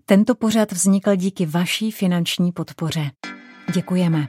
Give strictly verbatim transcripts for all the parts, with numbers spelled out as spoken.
Tento pořad vznikl díky vaší finanční podpoře. Děkujeme.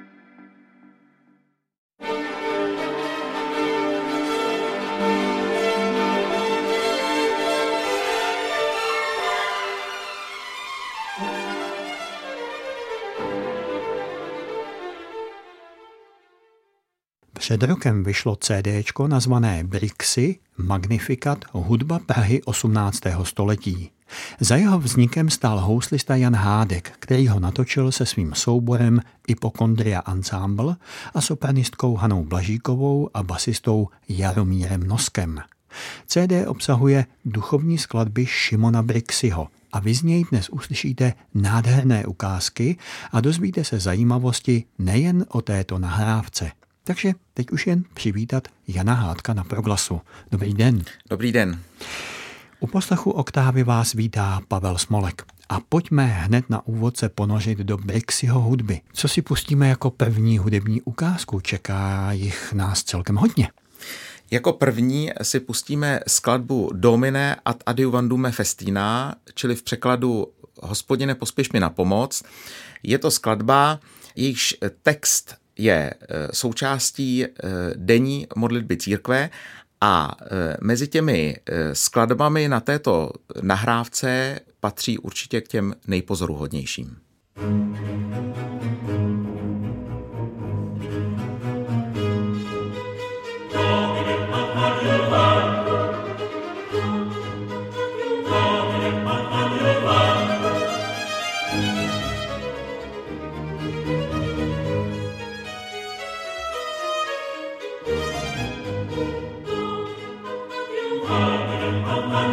Před rokem vyšlo CDčko nazvané Brixy Magnificat hudba Prahy osmnáctého století. Za jeho vznikem stál houslista Jan Hádek, který ho natočil se svým souborem Hypochondria Ensemble a sopranistkou Hanou Blažíkovou a basistou Jaromírem Noskem. C D obsahuje duchovní skladby Šimona Brixyho a vy z něj dnes uslyšíte nádherné ukázky a dozvíte se zajímavosti nejen o této nahrávce. Takže teď už jen přivítat Jana Hádka na Proglasu. Dobrý den. Dobrý den. U poslechu Oktávy vás vítá Pavel Smolek. A pojďme hned na úvod se ponořit do Brixyho hudby. Co si pustíme jako první hudební ukázku? Čeká jich nás celkem hodně. Jako první si pustíme skladbu Domine ad adiuvandum me festina, čili v překladu Hospodine, pospěš mi na pomoc. Je to skladba, jejíž text je součástí denní modlitby církve a mezi těmi skladbami na této nahrávce patří určitě k těm nejpozoruhodnějším.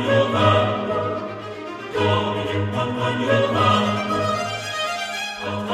Ad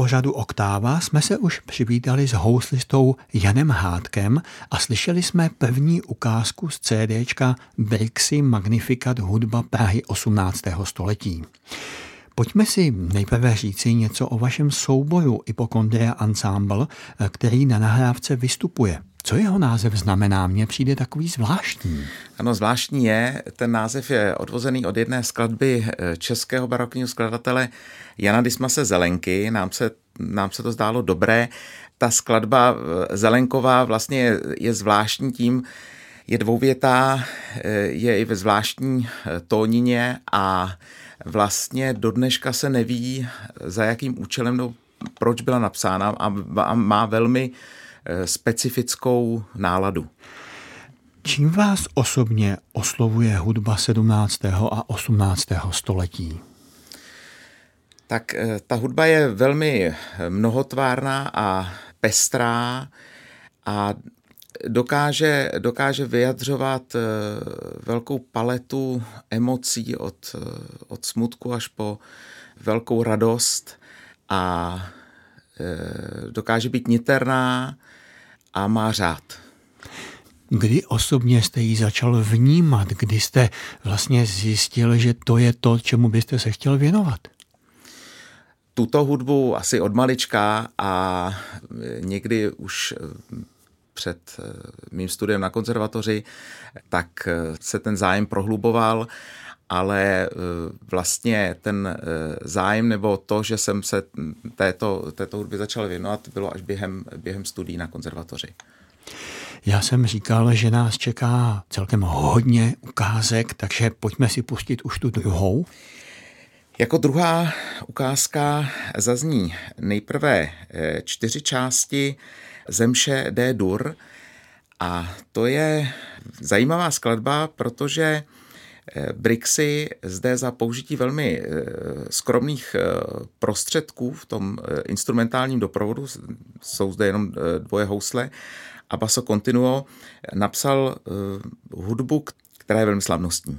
pořadu Oktáva jsme se už přivítali s houslistou Janem Hádkem a slyšeli jsme první ukázku z CDčka Brixy Magnificat hudba Prahy osmnáctého století. Pojďme si nejprve říci něco o vašem souboru Hypochondria Ensemble, který na nahrávce vystupuje. Co jeho název znamená? Mně přijde takový zvláštní. Ano, zvláštní je. Ten název je odvozený od jedné skladby českého barokního skladatele Jana Dismase Zelenky. Nám se, nám se to zdálo dobré. Ta skladba Zelenková vlastně je, je zvláštní tím, je dvouvětá, je i ve zvláštní tónině a vlastně do dneška se neví, za jakým účelem, no, proč byla napsána a má velmi specifickou náladu. Čím vás osobně oslovuje hudba sedmnáctého a osmnáctého století? Tak ta hudba je velmi mnohotvárná a pestrá a dokáže, dokáže vyjadřovat velkou paletu emocí od, od smutku až po velkou radost a dokáže být niterná a má řád. Kdy osobně jste ji začal vnímat? Kdy jste vlastně zjistil, že to je to, čemu byste se chtěl věnovat? Tuto hudbu asi od malička a někdy už před mým studiem na konzervatoři, tak se ten zájem prohluboval, ale vlastně ten zájem nebo to, že jsem se této, této hudbě začal věnovat, bylo až během, během studií na konzervatoři. Já jsem říkal, že nás čeká celkem hodně ukázek, takže pojďme si pustit už tu druhou. Jako druhá ukázka zazní nejprve čtyři části Zemše D-dur a to je zajímavá skladba, protože Brixy zde za použití velmi skromných prostředků v tom instrumentálním doprovodu, jsou zde jenom dvoje housle a basso continuo, napsal hudbu, která je velmi slavnostní.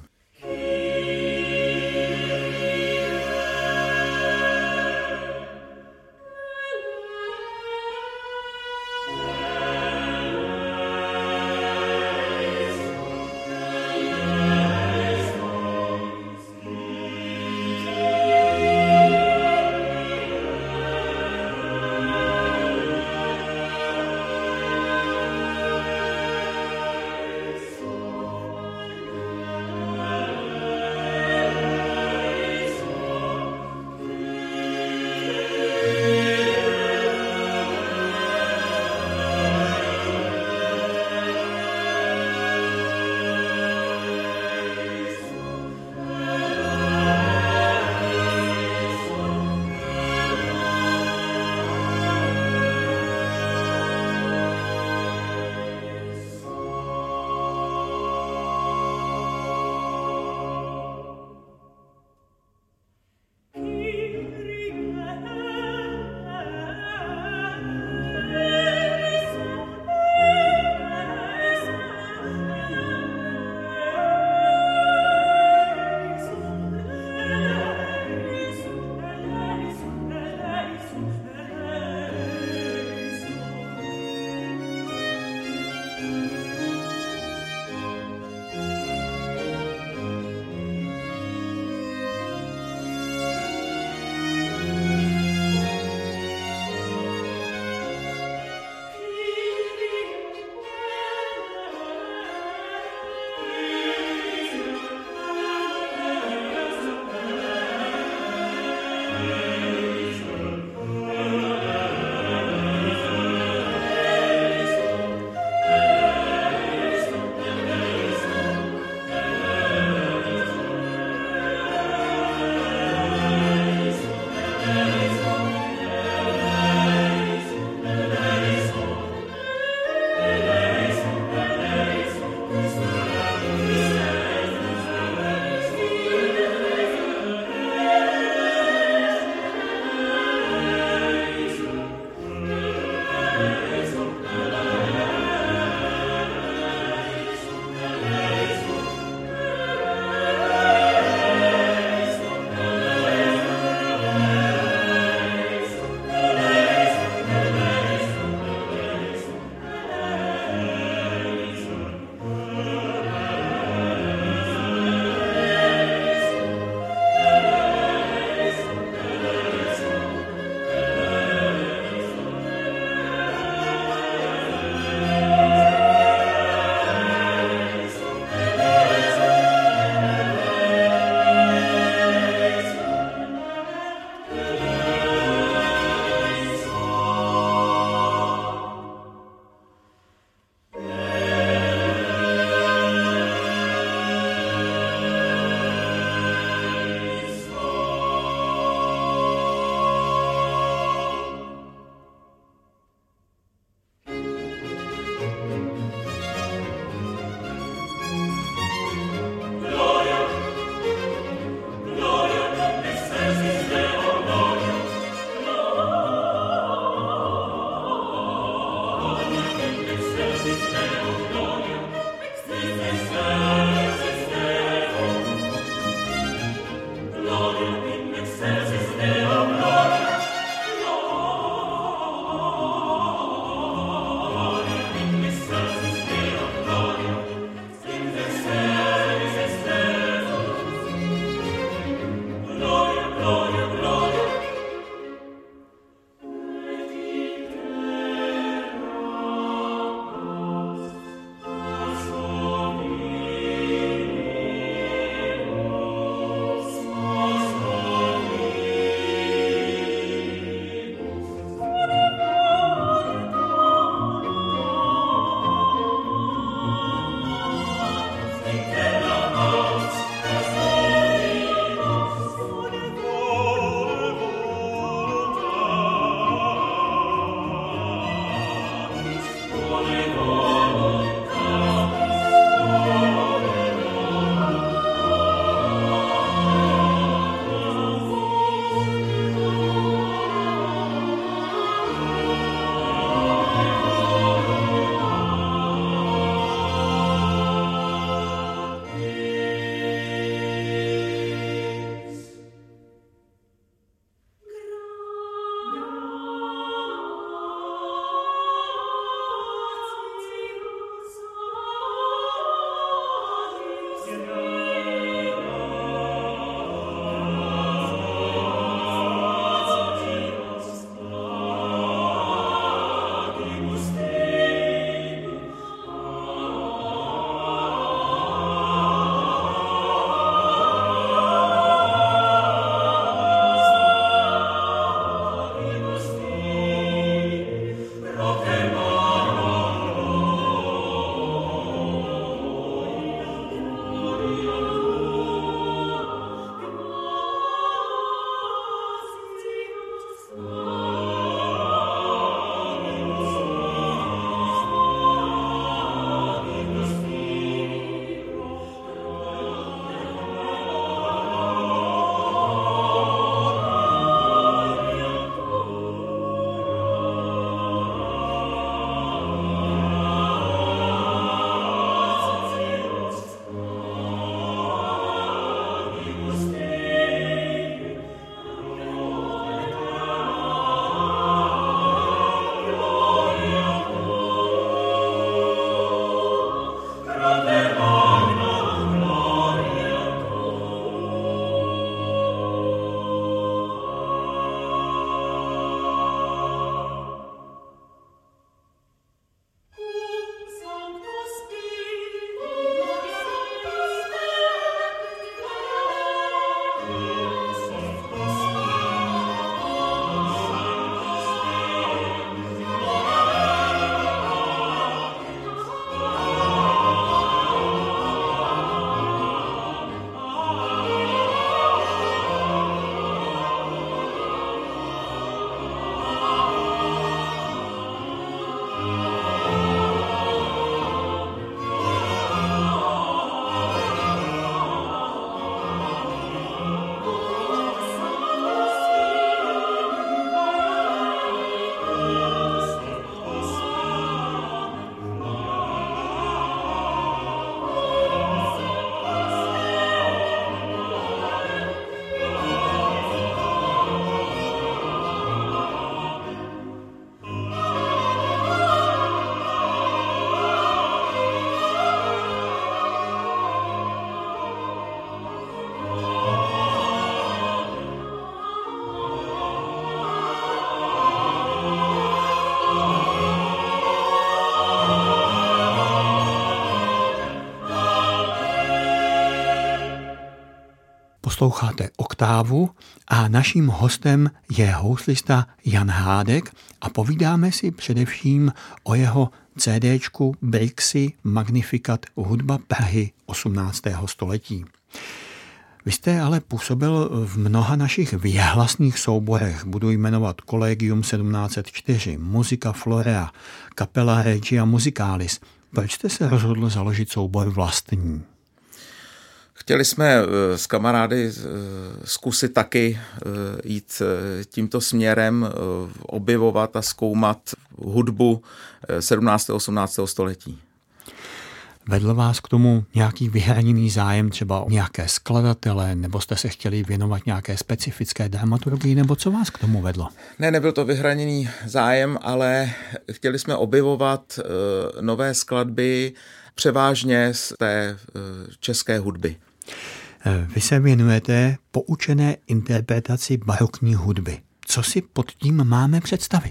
Posloucháte Oktávu a naším hostem je houslista Jan Hádek a povídáme si především o jeho CDčku Brixy Magnificat hudba Prahy osmnáctého století. Vy jste ale působil v mnoha našich věhlasných souborech, budu jmenovat Collegium sedmnáct set čtyři, Musica Florea, Capella Regia Musicalis. Proč jste se rozhodl založit soubor vlastní? Chtěli jsme s kamarády zkusit taky jít tímto směrem, objevovat a zkoumat hudbu sedmnáctého osmnáctého století. Vedl vás k tomu nějaký vyhraněný zájem, třeba o nějaké skladatele, nebo jste se chtěli věnovat nějaké specifické dramaturgii, nebo co vás k tomu vedlo? Ne, nebyl to vyhraněný zájem, ale chtěli jsme objevovat nové skladby, převážně z té české hudby. Vy se věnujete poučené interpretaci barokní hudby. Co si pod tím máme představit?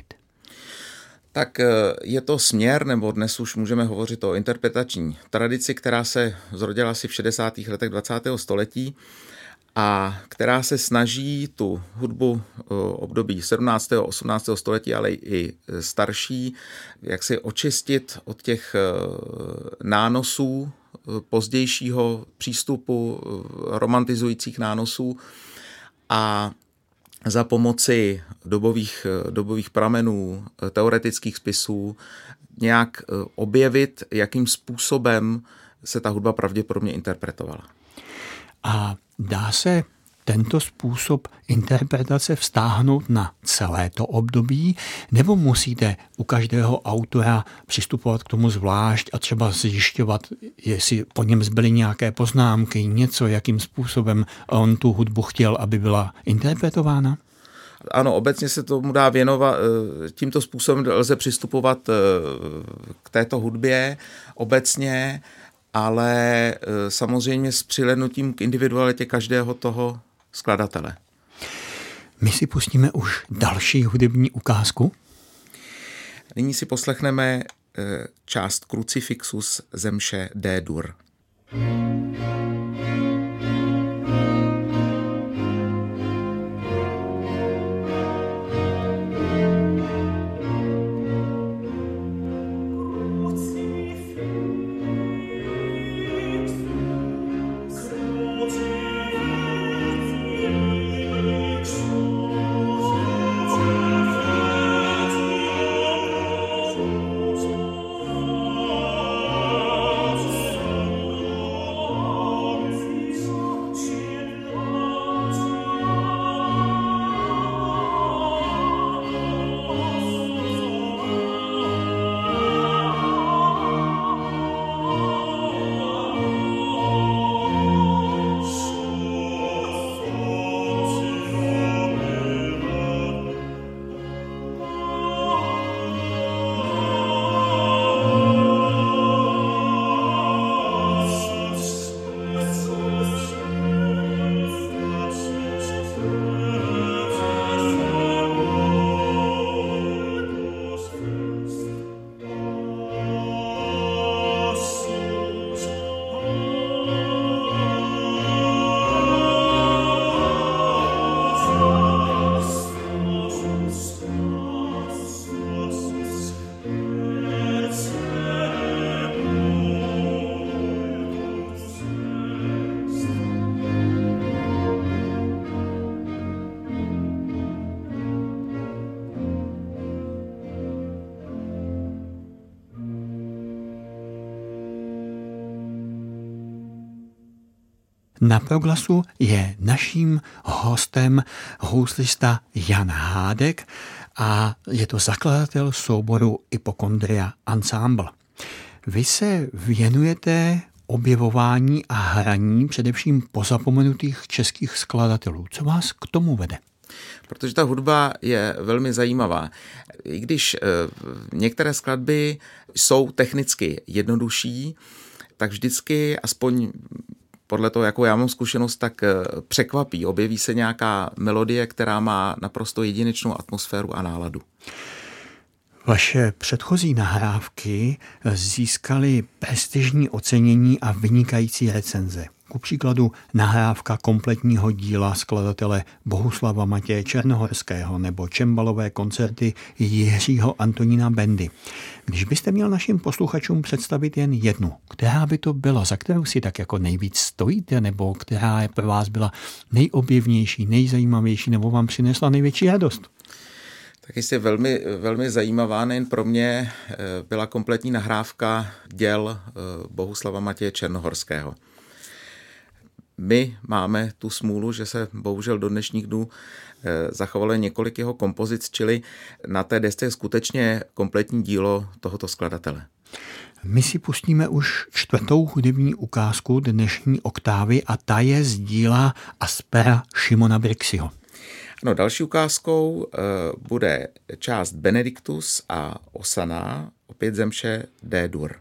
Tak je to směr, nebo dnes už můžeme hovořit o interpretační tradici, která se zrodila asi v šedesátých letech dvacátého století a která se snaží tu hudbu období sedmnáctého osmnáctého století, ale i starší, jak si očistit od těch nánosů pozdějšího přístupu, romantizujících nánosů a za pomoci dobových, dobových pramenů, teoretických spisů nějak objevit, jakým způsobem se ta hudba pravděpodobně interpretovala. A dá se tento způsob interpretace vztáhnout na celé to období, nebo musíte u každého autora přistupovat k tomu zvlášť a třeba zjišťovat, jestli po něm zbyly nějaké poznámky, něco, jakým způsobem on tu hudbu chtěl, aby byla interpretována? Ano, obecně se tomu dá věnovat, tímto způsobem lze přistupovat k této hudbě obecně, ale samozřejmě s přihlédnutím k individualitě každého toho skladatele. My si pustíme už další hudební ukázku. Nyní si poslechneme část Crucifixus ze mše D-dur. Na Proglasu je naším hostem houslista Jan Hádek a je to zakladatel souboru Hypochondria Ensemble. Vy se věnujete objevování a hraní především pozapomenutých českých skladatelů. Co vás k tomu vede? Protože ta hudba je velmi zajímavá. I když některé skladby jsou technicky jednodušší, tak vždycky, aspoň podle toho, jakou já mám zkušenost, tak překvapí. Objeví se nějaká melodie, která má naprosto jedinečnou atmosféru a náladu. Vaše předchozí nahrávky získaly prestižní ocenění a vynikající recenze. Ku příkladu nahrávka kompletního díla skladatele Bohuslava Matěje Černohorského nebo čembalové koncerty Jiřího Antonína Bendy. Když byste měl našim posluchačům představit jen jednu, která by to byla, za kterou si tak jako nejvíc stojíte, nebo která je pro vás byla nejobjevnější, nejzajímavější, nebo vám přinesla největší radost? Tak jistě velmi, velmi zajímavá, nejen pro mě, byla kompletní nahrávka děl Bohuslava Matěje Černohorského. My máme tu smůlu, že se bohužel do dnešních dnů zachovalo několik jeho kompozic, čili na té desce je skutečně kompletní dílo tohoto skladatele. My si pustíme už čtvrtou hudební ukázku dnešní oktávy a ta je z díla Aspera Šimona Brixiho. No, další ukázkou uh, bude část Benedictus a Osana, opět ze mše D-dur.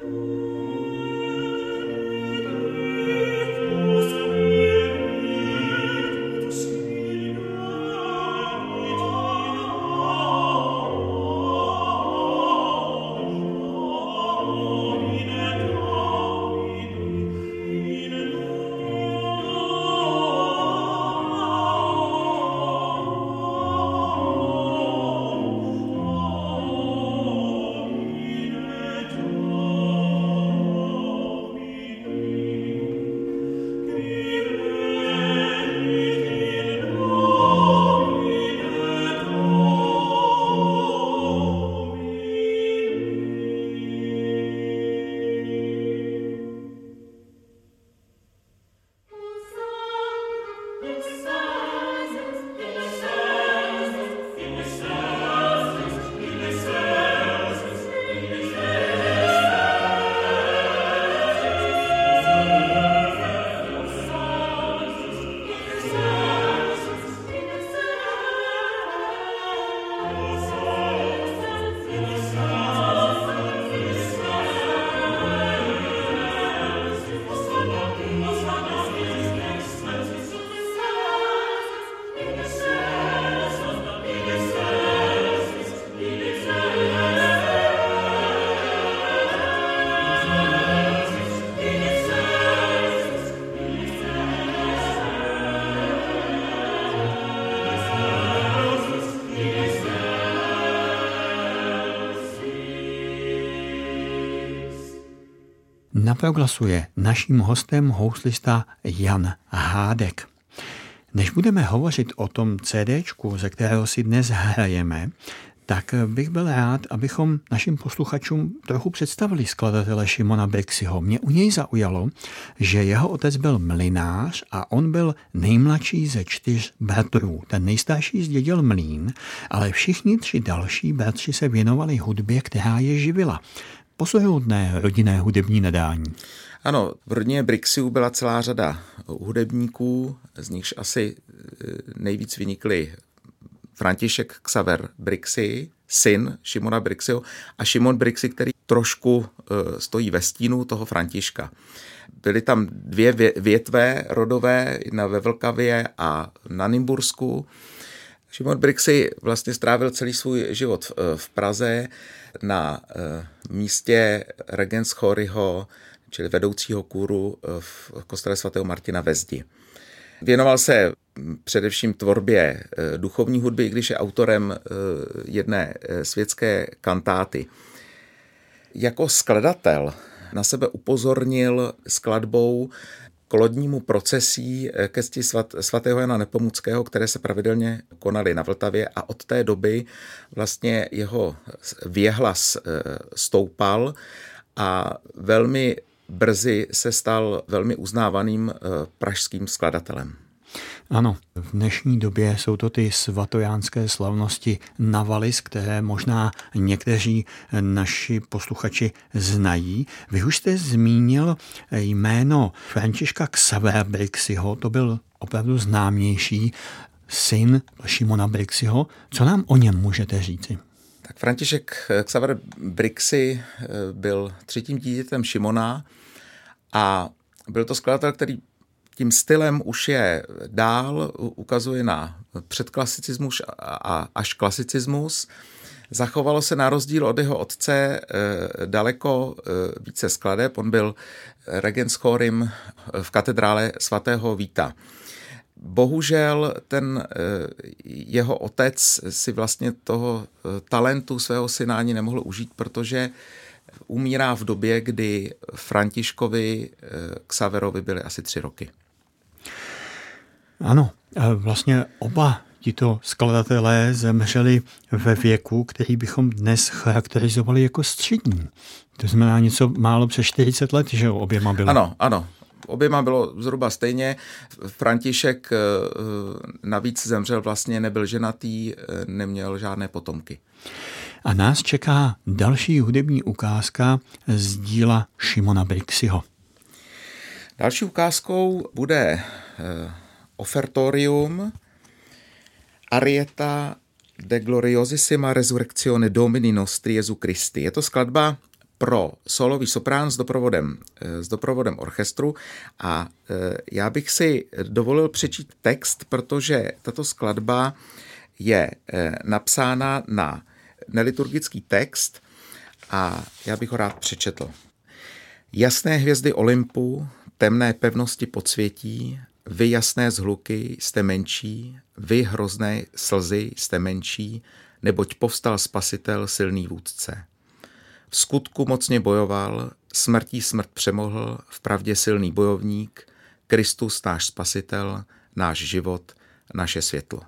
Na proglasu je naším hostem houslista Jan Hádek. Než budeme hovořit o tom CDčku, ze kterého si dnes hrajeme, tak bych byl rád, abychom našim posluchačům trochu představili skladatele Šimona Brixiho. Mě u něj zaujalo, že jeho otec byl mlynář a on byl nejmladší ze čtyř bratrů. Ten nejstarší zdědil mlýn, ale všichni tři další bratři se věnovali hudbě, která je živila. Pozoruhodné rodinné hudební nadání. Ano, v rodině Brixiů byla celá řada hudebníků, z nichž asi nejvíc vynikli František Xaver Brixi, syn Šimona Brixiho, a Šimon Brixi, který trošku stojí ve stínu toho Františka. Byly tam dvě větve rodové, jedna ve Vltavě a na Nymbursku. Šimon Brixi vlastně strávil celý svůj život v Praze na místě regentschoryho, čili vedoucího kůru v kostele svatého Martina ve Zdi. Věnoval se především tvorbě duchovní hudby, i když je autorem jedné světské kantáty. Jako skladatel na sebe upozornil skladbou k lodnímu procesí ke cti svat, svatého Jana Nepomuckého, které se pravidelně konaly na Vltavě, a od té doby vlastně jeho věhlas stoupal a velmi brzy se stal velmi uznávaným pražským skladatelem. Ano, v dnešní době jsou to ty svatojánské slavnosti na Valis, které možná někteří naši posluchači znají. Vy už jste zmínil jméno Františka Xavera Brixiho, to byl opravdu známější syn Šimona Brixiho. Co nám o něm můžete říci? Tak František Xaver Brixi byl třetím dítětem Šimona a byl to skladatel, který tím stylem už je dál, ukazuje na předklasicismus a až klasicismus. Zachovalo se na rozdíl od jeho otce daleko více skladeb. On byl regenschorym v katedrále svatého Víta. Bohužel ten jeho otec si vlastně toho talentu svého syna ani nemohl užít, protože umírá v době, kdy Františkovi Xaverovi byly asi tři roky. Ano, vlastně oba tito skladatelé zemřeli ve věku, který bychom dnes charakterizovali jako střední. To znamená něco málo přes čtyřicet let, že oběma bylo. Ano, ano. Oběma bylo zhruba stejně. František navíc zemřel, vlastně nebyl ženatý, neměl žádné potomky. A nás čeká další hudební ukázka z díla Šimona Brixiho. Další ukázkou bude Offertorium Arieta de gloriosissima resurrectione Domini nostri Jesu Christi. Je to skladba pro solový soprán s doprovodem, s doprovodem orchestru a já bych si dovolil přečíst text, protože tato skladba je napsána na neliturgický text a já bych ho rád přečetl. Jasné hvězdy Olympu, temné pevnosti podsvětí, vy jasné zhluky jste menší, vy hrozné slzy jste menší, neboť povstal Spasitel, silný vůdce. V skutku mocně bojoval, smrtí smrt přemohl, v pravdě silný bojovník, Kristus náš Spasitel, náš život, naše světlo.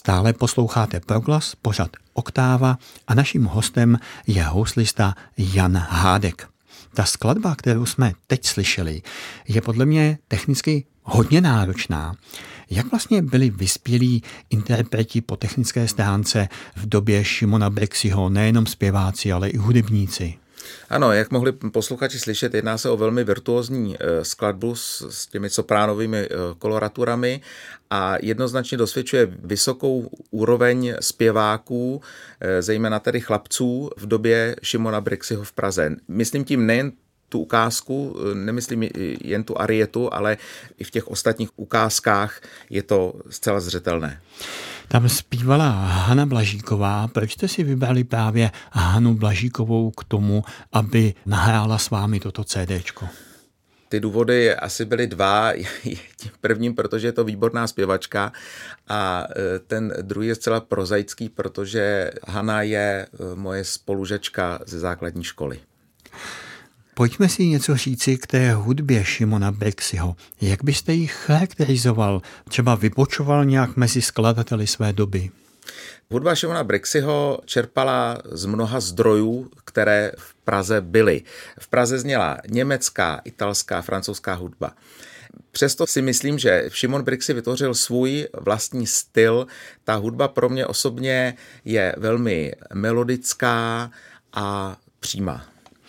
Stále posloucháte Proglas, pořad Oktáva a naším hostem je houslista Jan Hádek. Ta skladba, kterou jsme teď slyšeli, je podle mě technicky hodně náročná. Jak vlastně byli vyspělí interpreti po technické stránce v době Šimona Brixiho, nejenom zpěváci, ale i hudebníci? Ano, jak mohli posluchači slyšet, jedná se o velmi virtuózní skladbu s, s těmi sopránovými koloraturami a jednoznačně dosvědčuje vysokou úroveň zpěváků, zejména tedy chlapců v době Šimona Brixiho v Praze. Myslím tím nejen tu ukázku, nemyslím jen tu arietu, ale i v těch ostatních ukázkách je to zcela zřetelné. Tam zpívala Hana Blažíková. Proč jste si vybrali právě Hanu Blažíkovou k tomu, aby nahrála s vámi toto CDčko? Ty důvody asi byly dva. Tím prvním, protože je to výborná zpěvačka a ten druhý je zcela prozaický, protože Hana je moje spolužačka ze základní školy. Pojďme si něco říci k té hudbě Šimona Brixiho. Jak byste ji charakterizoval? Třeba vypočoval nějak mezi skladateli své doby? Hudba Šimona Brixiho čerpala z mnoha zdrojů, které v Praze byly. V Praze zněla německá, italská, francouzská hudba. Přesto si myslím, že Šimon Brixi vytvořil svůj vlastní styl. Ta hudba pro mě osobně je velmi melodická a přímá.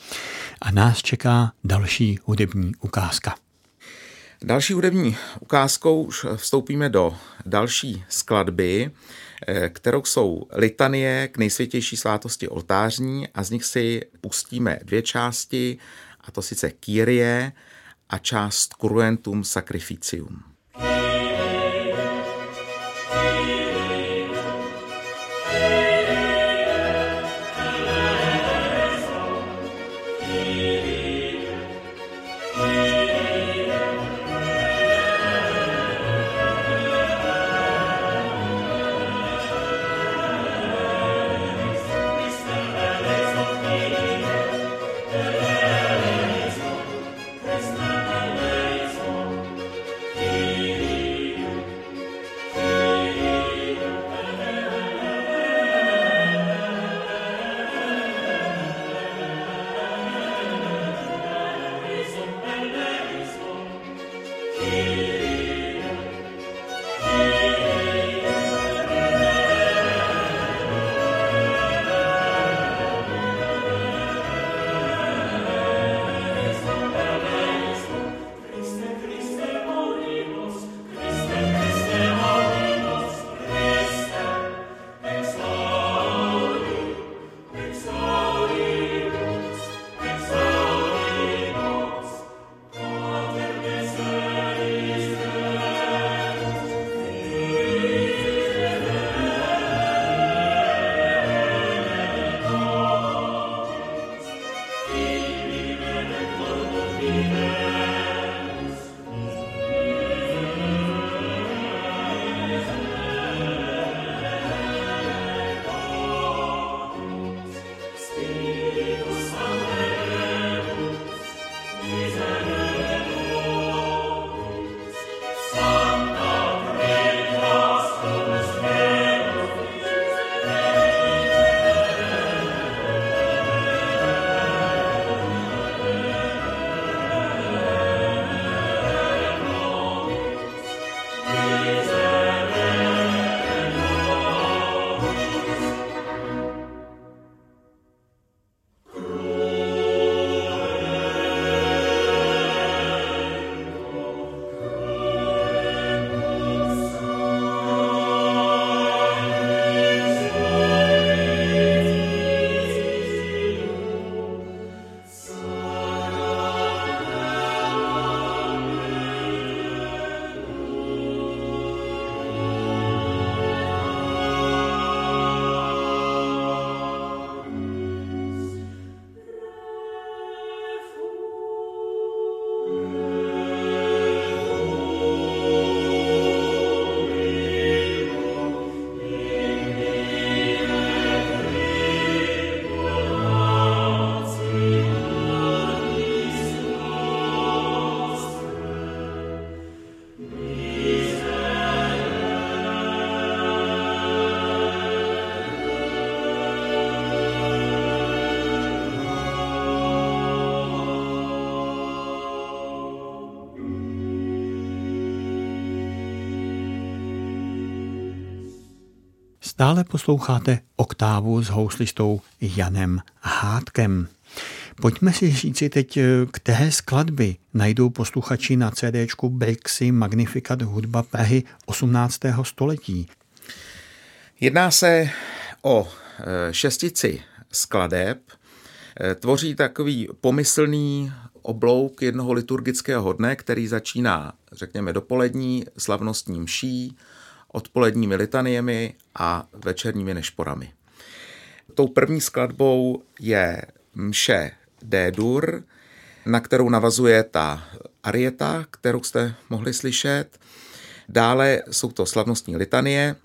A nás čeká další hudební ukázka. Další hudební ukázkou už vstoupíme do další skladby, kterou jsou litanie k nejsvětější svátosti oltářní a z nich si pustíme dvě části, a to sice Kyrie a část Cruentum Sacrificium. He Stále posloucháte Oktávu s houslistou Janem Hádkem. Pojďme si říci teď, které skladby najdou posluchači na CDčku Brixy Magnificat hudba Prahy osmnáctého století. Jedná se o šestici skladeb. Tvoří takový pomyslný oblouk jednoho liturgického dne, který začíná, řekněme, dopolední slavnostní mší, odpoledními litaniemi a večerními nešporami. Tou první skladbou je mše D-dur, na kterou navazuje ta arieta, kterou jste mohli slyšet. Dále jsou to slavnostní litanie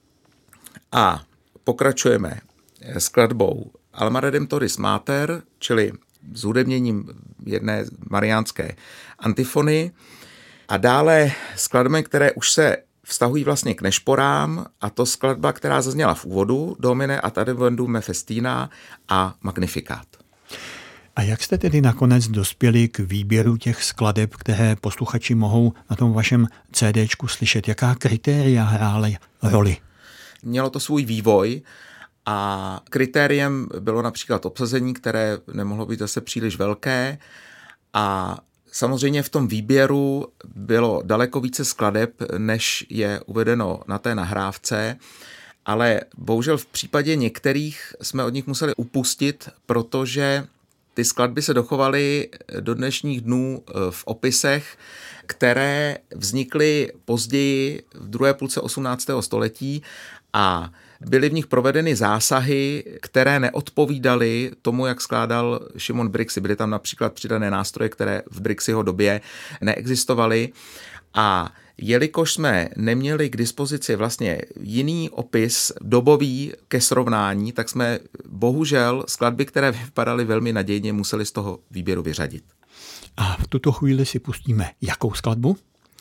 a pokračujeme skladbou Alma Redemptoris Mater, čili s hudebněním jedné mariánské antifony a dále skladby, které už se vztahují vlastně k nešporám, a to skladba, která zazněla v úvodu, Domine ad adevendum me festina a Magnificat. A jak jste tedy nakonec dospěli k výběru těch skladeb, které posluchači mohou na tom vašem CDčku slyšet? Jaká kritéria hrály roli? Mělo to svůj vývoj a kritériem bylo například obsazení, které nemohlo být zase příliš velké, a samozřejmě v tom výběru bylo daleko více skladeb, než je uvedeno na té nahrávce, ale bohužel v případě některých jsme od nich museli upustit, protože ty skladby se dochovaly do dnešních dnů v opisech, které vznikly později v druhé půlce osmnáctého století a byly v nich provedeny zásahy, které neodpovídaly tomu, jak skládal Šimon Brixy. Byly tam například přidané nástroje, které v Brixyho době neexistovaly. A jelikož jsme neměli k dispozici vlastně jiný opis dobový ke srovnání, tak jsme bohužel skladby, které vypadaly velmi nadějně, museli z toho výběru vyřadit. A v tuto chvíli si pustíme jakou skladbu?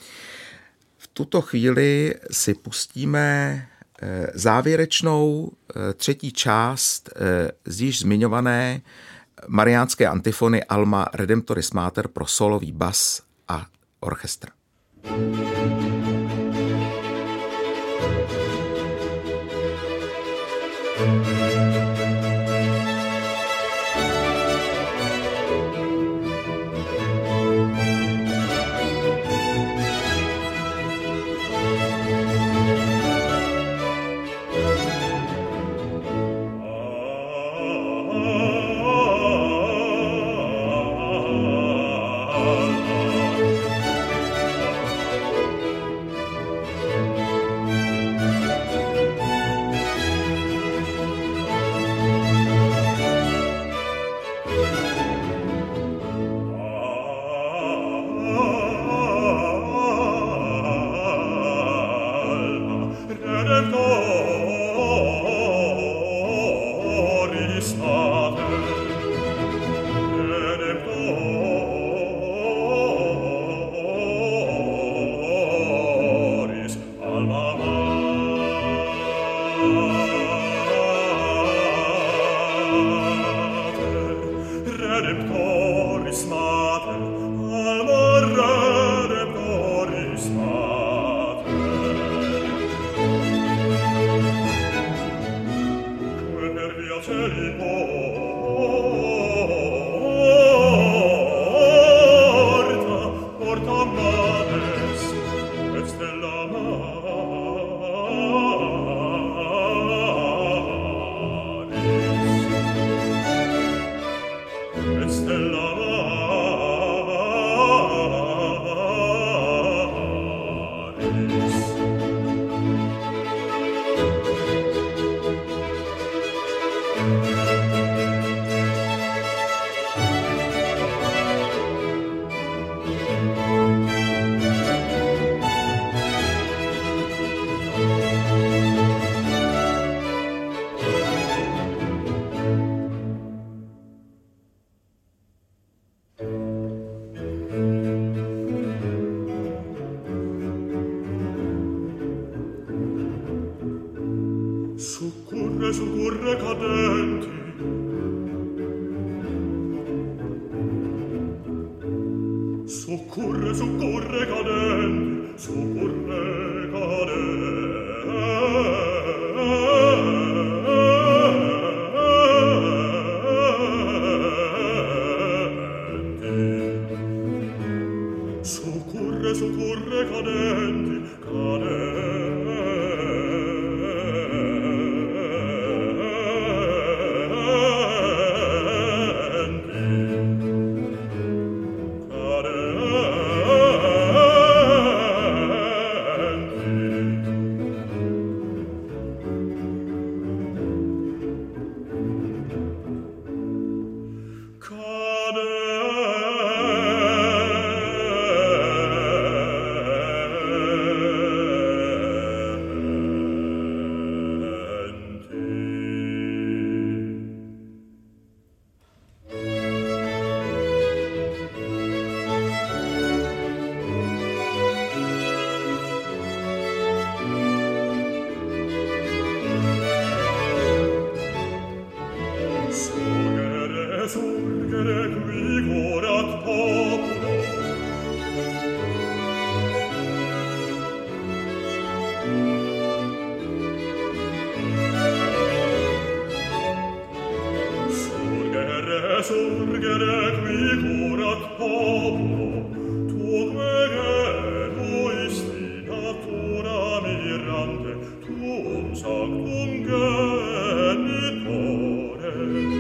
V tuto chvíli si pustíme závěrečnou třetí část z již zmiňované mariánské antifony Alma Redemptoris Mater pro solový bas a orchestr. Succurre, succurre cadenti. Succurre, succurre cadenti. Succurre cadenti. resurgere qui curat populo, tuo genuis natura mirante, tuum sanctum genitore.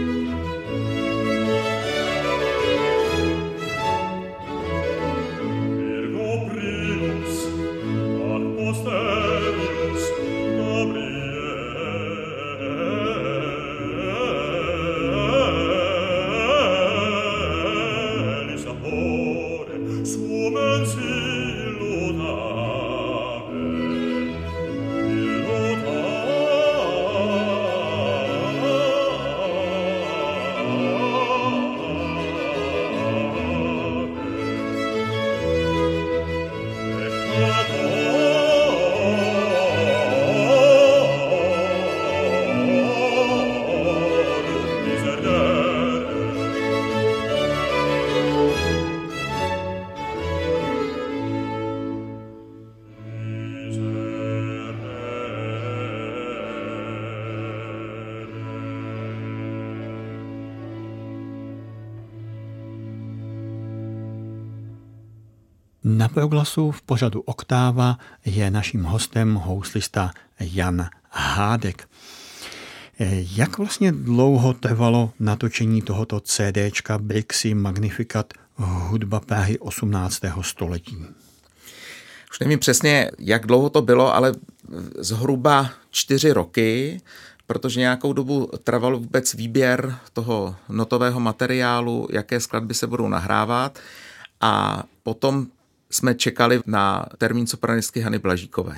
Virgo prius, ad posterius, Gabrielis amore, sumen siludame, Na Proglasu v pořadu Oktáva je naším hostem houslista Jan Hádek. Jak vlastně dlouho trvalo natočení tohoto CDčka Brixy Magnificat hudba Prahy osmnáctého století? Už nevím přesně, jak dlouho to bylo, ale zhruba čtyři roky, protože nějakou dobu trval vůbec výběr toho notového materiálu, jaké skladby se budou nahrávat, a potom jsme čekali na termín sopranistky Hany Blažíkové.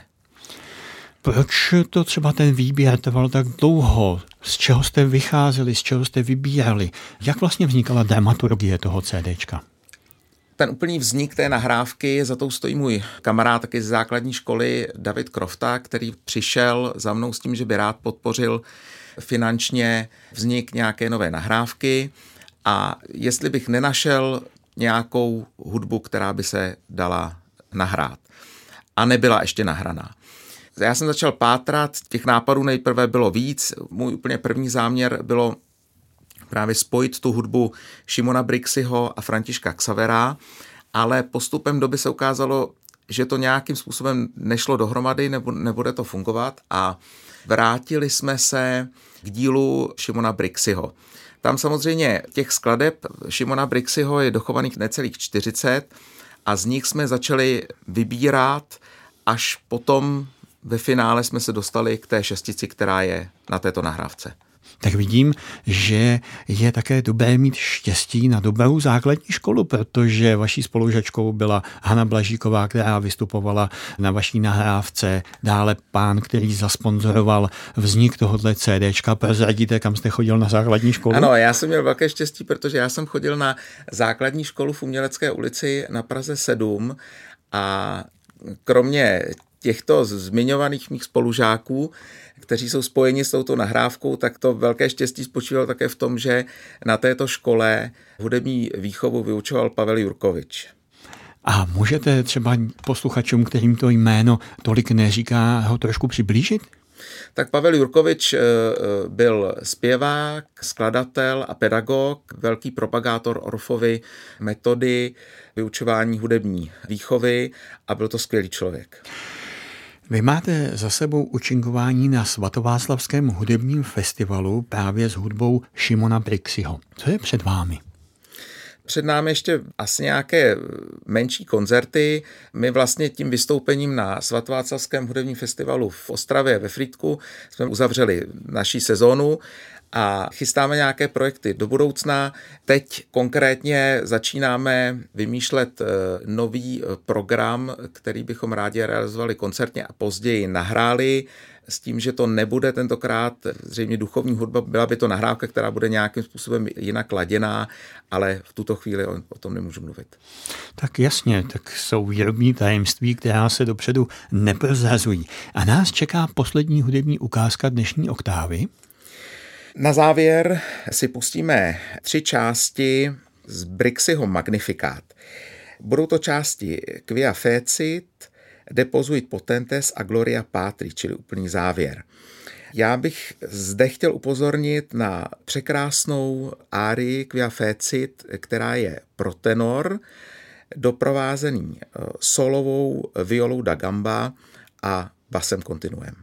Proč to třeba ten výběr trval tak dlouho? Z čeho jste vycházeli, z čeho jste vybírali? Jak vlastně vznikala dramaturgie toho CDčka? Ten úplný vznik té nahrávky, za tou stojí můj kamarád taky z základní školy David Krofta, který přišel za mnou s tím, že by rád podpořil finančně vznik nějaké nové nahrávky, a jestli bych nenašel nějakou hudbu, která by se dala nahrát. A nebyla ještě nahraná. Já jsem začal pátrat, těch nápadů nejprve bylo víc. Můj úplně první záměr bylo právě spojit tu hudbu Šimona Brixyho a Františka Xavera, ale postupem doby se ukázalo, že to nějakým způsobem nešlo dohromady, nebo nebude to fungovat, a vrátili jsme se k dílu Šimona Brixyho. Tam samozřejmě těch skladeb Šimona Brixyho je dochovaných necelých čtyřicet a z nich jsme začali vybírat, až potom ve finále jsme se dostali k té šestici, která je na této nahrávce. Tak vidím, že je také dobré mít štěstí na dobrou základní školu, protože vaší spolužačkou byla Hana Blažíková, která vystupovala na vaší nahrávce, dále pán, který zasponzoroval vznik tohoto CDčka. Prozradíte, kam jste chodil na základní školu? Ano, já jsem měl velké štěstí, protože já jsem chodil na základní školu v Umělecké ulici na Praze sedm, a kromě těchto zmiňovaných mých spolužáků, kteří jsou spojeni s touto nahrávkou, tak to velké štěstí spočívalo také v tom, že na této škole hudební výchovu vyučoval Pavel Jurkovič. A můžete třeba posluchačům, kterým to jméno tolik neříká, ho trošku přiblížit? Tak Pavel Jurkovič byl zpěvák, skladatel a pedagog, velký propagátor Orffovy metody vyučování hudební výchovy, a byl to skvělý člověk. Vy máte za sebou účinkování na Svatováclavském hudebním festivalu právě s hudbou Šimona Brixyho. Co je před vámi? Před námi ještě asi nějaké menší koncerty. My vlastně tím vystoupením na Svatováclavském hudebním festivalu v Ostravě ve Frýdku jsme uzavřeli naší sezónu a chystáme nějaké projekty do budoucna. Teď konkrétně začínáme vymýšlet nový program, který bychom rádi realizovali koncertně a později nahráli, s tím, že to nebude tentokrát zřejmě duchovní hudba, byla by to nahrávka, která bude nějakým způsobem jinak laděná, ale v tuto chvíli o, o tom nemůžu mluvit. Tak jasně, tak jsou výrobní tajemství, která se dopředu neprozrazují. A nás čeká poslední hudební ukázka dnešní Oktávy. Na závěr si pustíme tři části z Brixyho Magnificat. Budou to části Quia Fecit, Deposuit Potentes a Gloria Patri, čili úplný závěr. Já bych zde chtěl upozornit na překrásnou árii Quia fecit, která je pro tenor, doprovázený solovou violou da gamba a basem continuem.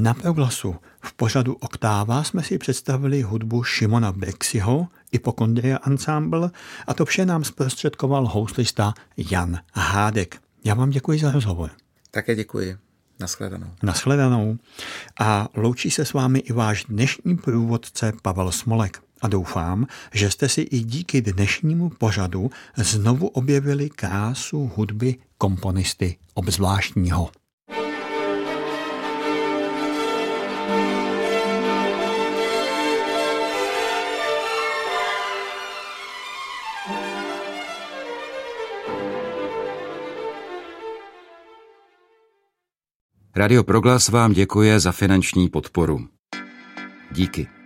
Na Proglasu v pořadu Oktáva jsme si představili hudbu Šimona Brixiho, Hypochondria Ensemble, a to vše nám zprostředkoval houslista Jan Hádek. Já vám děkuji za rozhovor. Také děkuji. Nashledanou. Nashledanou. A loučí se s vámi i váš dnešní průvodce Pavel Smolek. A doufám, že jste si i díky dnešnímu pořadu znovu objevili krásu hudby komponisty obzvláštního. Radio Proglas vám děkuje za finanční podporu. Díky.